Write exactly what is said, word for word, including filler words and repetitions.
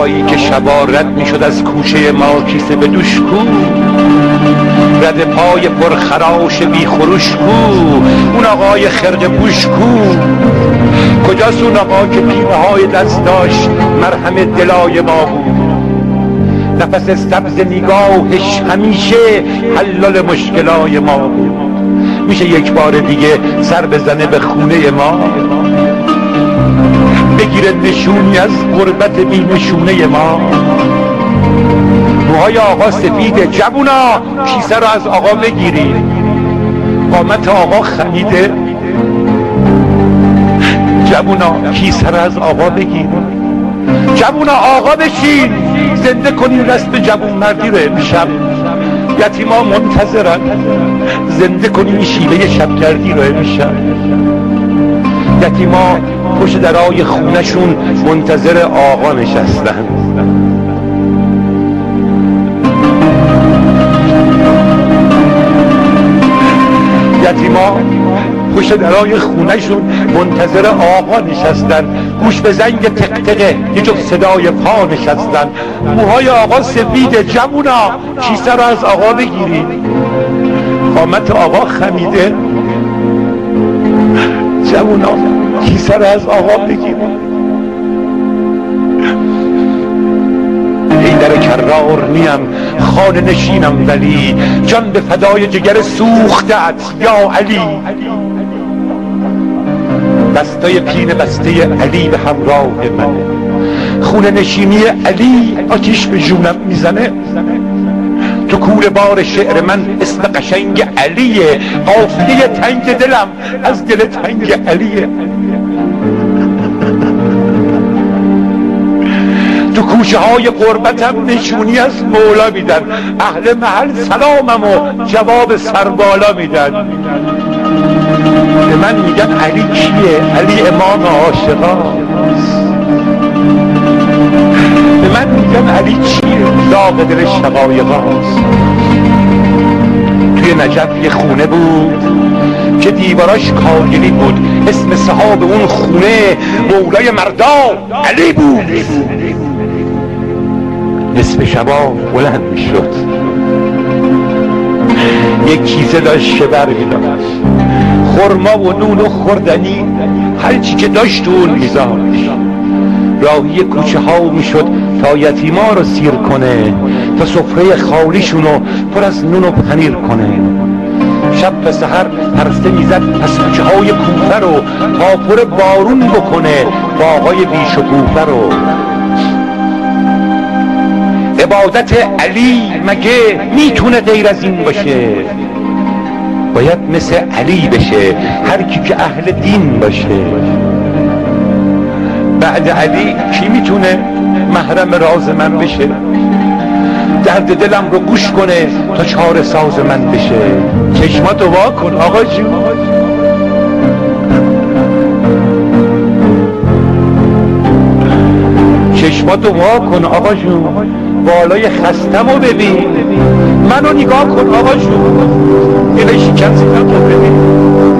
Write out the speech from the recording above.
آقایی که شبا رد میشد از کوچه ما کیسه به دوش کو، رد پای پرخراش بی خروش کو، اون آقای خرقه پوش کو، کجاست اون آقا که پینه های دست داشت مرهم دلای ما بود، نفس سبز نگاهش همیشه حلال مشکلای ما بود. میشه یک بار دیگه سر بزنه به خونه ما، بگیره نشونی از غربت بی نشونه ما. موهای آقا سفیده، جوونا کیسه رو از آقا بگیرید. قامت آقا خمیده، جوونا کیسه رو از آقا بگیرید. جوونا آقا بشین، زنده کنین رسم جوون مردی رو امشب. یتیما منتظرن، زنده کنین شیوه شبگردی رو امشب. یتیما پشت درای خونشون منتظر آقا نشستن. یتیما پشت درای خونشون منتظر آقا نشستن، گوش به زنگ تقتقه یه جفت صدای پا نشستن. موهای آقا سفیده، جوونا کیسه رو از آقا بگیرید. قامت آقا خمیده، جوونا کیسه رو از آقا بگیرید. در کرار نیم خانه نشینم ولی جان به فدای جگر سوختت یا علی. بستای پین بسته علی به همراه منه، خونه نشینی علی آتیش به جونم میزنه. تو کوره بار شعر من اسم قشنگ علیه، قافیه تنگ دلم از دل تنگ علیه. تو کوچه های قربتم نشونی از مولا میدن، اهل محل سلامم و جواب سربالا میدن. به من میگن علی کیه؟ علی امام عاشقاست. به من میگن علی چیه؟ داغ دل شقایقاست. توی نجف یه خونه بود که دیواراش کاهلی بود، اسم صاحب اون خونه مولای مردا علی بود. نصف شبا بلند میشد، یک کیسه داشت که بر میداشت، خرما و نون و خوردنی هر چی که داشت اون میذاشت. راهی کوچه ها میشد تا یتیما رو سیر کنه، تا سفره خالیشونو پر از نون و پنیر کنه. شب به سحر پرسته میزد پس کوچه های کوفه رو تا پر بارون بکنه باغای بیشکوفه رو. عبادت علی مگه میتونه غیر از این باشه؟ باید مثل علی بشه هر کی که اهل دین باشه. بعد علی کی میتونه محرم راز من بشه؟ درد دلم رو گوش کنه تا چاره ساز من بشه. چشماتو وا کن آقا جون، چشماتو وا کن آقا جون، بالای خستمو ببین، منو نگاه کن آقا جون، دل شکستمو ببین.